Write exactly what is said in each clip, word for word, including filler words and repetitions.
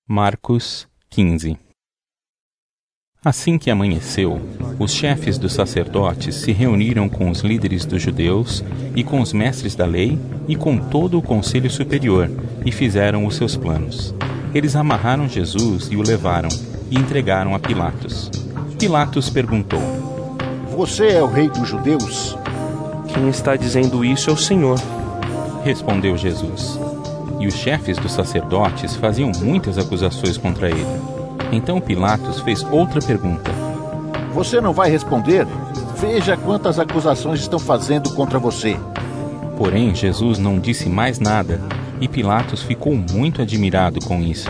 Marcos quinze. Assim que amanheceu, os chefes dos sacerdotes se reuniram com os líderes dos judeus e com os mestres da lei e com todo o conselho superior e fizeram os seus planos. Eles amarraram Jesus e o levaram e entregaram a Pilatos. Pilatos perguntou: Você é o rei dos judeus? Quem está dizendo isso é o Senhor. Respondeu Jesus. E os chefes dos sacerdotes faziam muitas acusações contra ele. Então Pilatos fez outra pergunta. Você não vai responder? Veja quantas acusações estão fazendo contra você. Porém, Jesus não disse mais nada, e Pilatos ficou muito admirado com isso.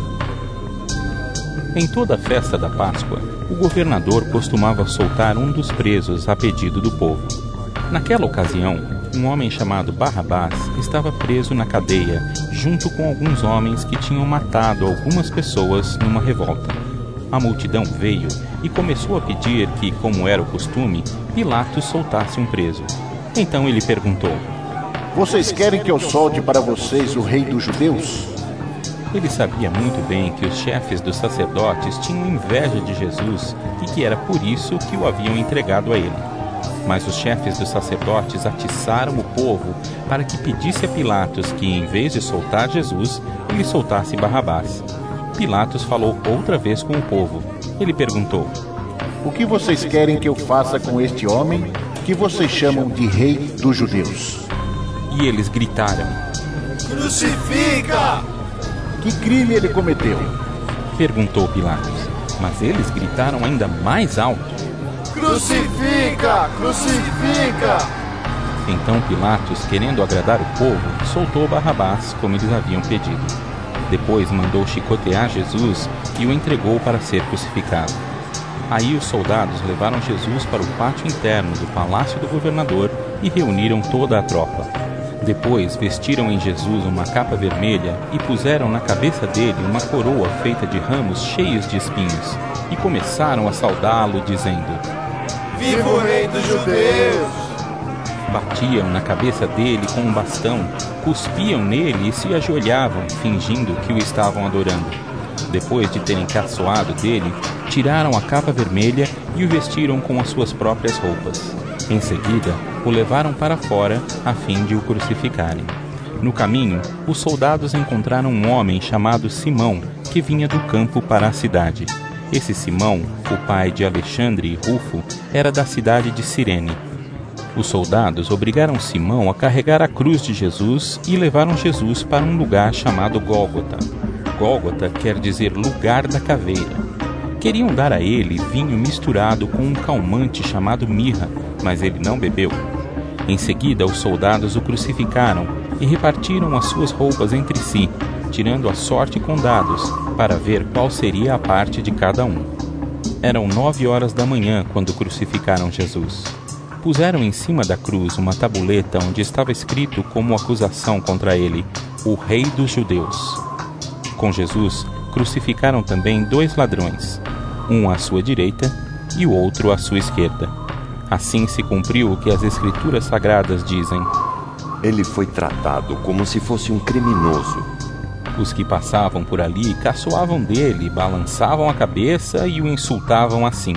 Em toda a festa da Páscoa, o governador costumava soltar um dos presos a pedido do povo. Naquela ocasião, um homem chamado Barrabás estava preso na cadeia, junto com alguns homens que tinham matado algumas pessoas numa revolta. A multidão veio e começou a pedir que, como era o costume, Pilatos soltasse um preso. Então ele perguntou: Vocês querem que eu solte para vocês o rei dos judeus? Ele sabia muito bem que os chefes dos sacerdotes tinham inveja de Jesus e que era por isso que o haviam entregado a ele. Mas os chefes dos sacerdotes atiçaram o povo para que pedisse a Pilatos que, em vez de soltar Jesus, ele soltasse Barrabás. Pilatos falou outra vez com o povo. Ele perguntou: O que vocês querem que eu faça com este homem que vocês chamam de rei dos judeus? E eles gritaram: Crucifica! Que crime ele cometeu? Perguntou Pilatos. Mas eles gritaram ainda mais alto: Crucifica! Crucifica! Então Pilatos, querendo agradar o povo, soltou Barrabás, como eles haviam pedido. Depois mandou chicotear Jesus e o entregou para ser crucificado. Aí os soldados levaram Jesus para o pátio interno do palácio do governador e reuniram toda a tropa. Depois vestiram em Jesus uma capa vermelha e puseram na cabeça dele uma coroa feita de ramos cheios de espinhos e começaram a saudá-lo, dizendo: Viva o rei dos judeus! Batiam na cabeça dele com um bastão, cuspiam nele e se ajoelhavam, fingindo que o estavam adorando. Depois de terem caçoado dele, tiraram a capa vermelha e o vestiram com as suas próprias roupas. Em seguida, o levaram para fora a fim de o crucificarem. No caminho, os soldados encontraram um homem chamado Simão, que vinha do campo para a cidade. Esse Simão, o pai de Alexandre e Rufo, era da cidade de Cirene. Os soldados obrigaram Simão a carregar a cruz de Jesus e levaram Jesus para um lugar chamado Gólgota. Gólgota quer dizer lugar da caveira. Queriam dar a ele vinho misturado com um calmante chamado mirra, mas ele não bebeu. Em seguida, os soldados o crucificaram e repartiram as suas roupas entre si, tirando a sorte com dados, para ver qual seria a parte de cada um. Eram nove horas da manhã quando crucificaram Jesus. Puseram em cima da cruz uma tabuleta onde estava escrito como acusação contra ele: o rei dos judeus. Com Jesus, crucificaram também dois ladrões, um à sua direita e o outro à sua esquerda. Assim se cumpriu o que as Escrituras Sagradas dizem: Ele foi tratado como se fosse um criminoso. Os que passavam por ali caçoavam dele, balançavam a cabeça e o insultavam assim: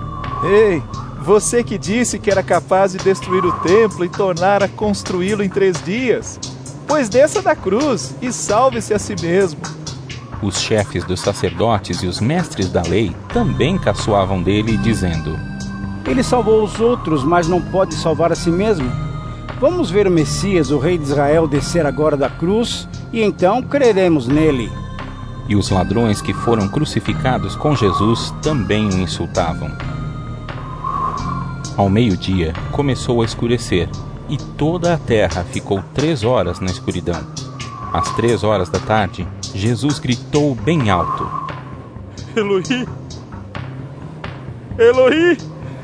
Ei, você que disse que era capaz de destruir o templo e tornar a construí-lo em três dias, pois desça da cruz e salve-se a si mesmo. Os chefes dos sacerdotes e os mestres da lei também caçoavam dele, dizendo: Ele salvou os outros, mas não pode salvar a si mesmo. Vamos ver o Messias, o rei de Israel, descer agora da cruz, e então creremos nele. E os ladrões que foram crucificados com Jesus também o insultavam. Ao meio-dia, começou a escurecer, e toda a terra ficou três horas na escuridão. Às três horas da tarde, Jesus gritou bem alto: Eloí! Eloí!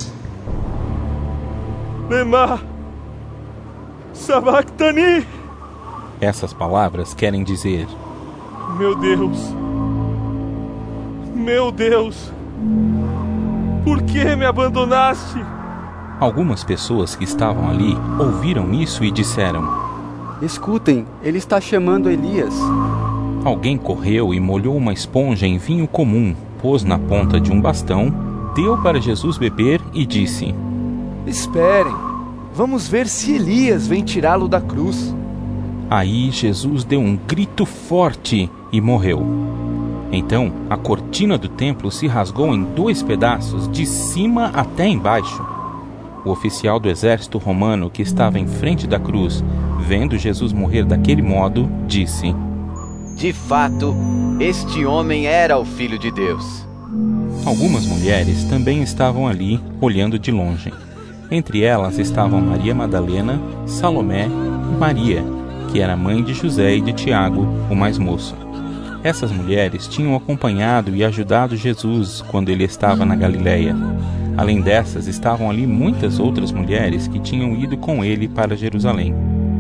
Lema sabachthani! Essas palavras querem dizer: Meu Deus! Meu Deus! Por que me abandonaste? Algumas pessoas que estavam ali ouviram isso e disseram: Escutem, ele está chamando Elias. Alguém correu e molhou uma esponja em vinho comum, pôs na ponta de um bastão, deu para Jesus beber e disse: Esperem, vamos ver se Elias vem tirá-lo da cruz. Aí Jesus deu um grito forte e morreu. Então a cortina do templo se rasgou em dois pedaços, de cima até embaixo. O oficial do exército romano que estava em frente da cruz, vendo Jesus morrer daquele modo, disse: De fato, este homem era o Filho de Deus. Algumas mulheres também estavam ali, olhando de longe. Entre elas estavam Maria Madalena, Salomé e Maria, que era mãe de José e de Tiago, o mais moço. Essas mulheres tinham acompanhado e ajudado Jesus quando ele estava na Galileia. Além dessas, estavam ali muitas outras mulheres que tinham ido com ele para Jerusalém.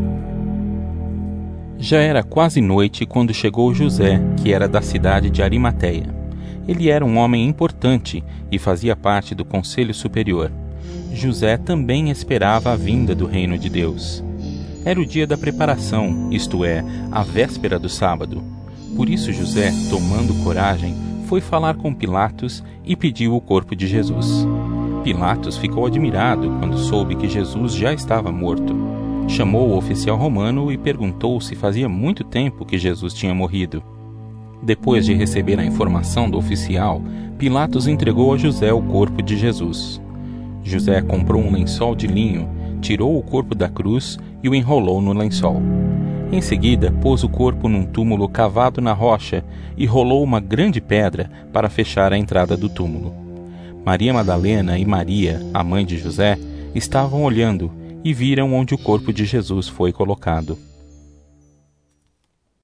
Já era quase noite quando chegou José, que era da cidade de Arimateia. Ele era um homem importante e fazia parte do Conselho Superior. José também esperava a vinda do reino de Deus. Era o dia da preparação, isto é, a véspera do sábado. Por isso José, tomando coragem, foi falar com Pilatos e pediu o corpo de Jesus. Pilatos ficou admirado quando soube que Jesus já estava morto. Chamou o oficial romano e perguntou se fazia muito tempo que Jesus tinha morrido. Depois de receber a informação do oficial, Pilatos entregou a José o corpo de Jesus. José comprou um lençol de linho, tirou o corpo da cruz e o enrolou no lençol. Em seguida, pôs o corpo num túmulo cavado na rocha e rolou uma grande pedra para fechar a entrada do túmulo. Maria Madalena e Maria, a mãe de José, estavam olhando e viram onde o corpo de Jesus foi colocado.